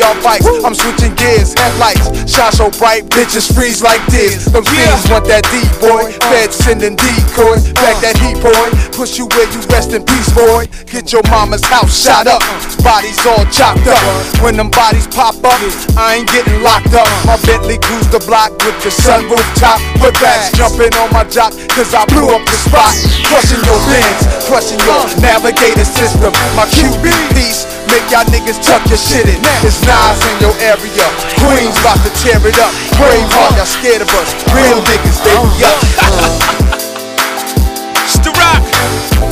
love bikes. I'm switching gears, headlights, shine so bright, bitches freeze like this. Them fiends want that D, boy. Feds sending decoys, back that heat, boy. Push you where you rest in peace, boy. Get your mama's house shot up, bodies all chopped up. When them bodies pop up, I ain't getting locked up. My Bentley cruise the block with the sunroof top. Put backs jumping on my jock, cause I blew up the spot. Crushing your bins, crushing your navigator system. My QB piece, make y'all niggas tuck your shit in. It's Nas in your area, Queens about to tear it up. Braveheart, y'all scared of us. Real niggas, they be up. It's the rock.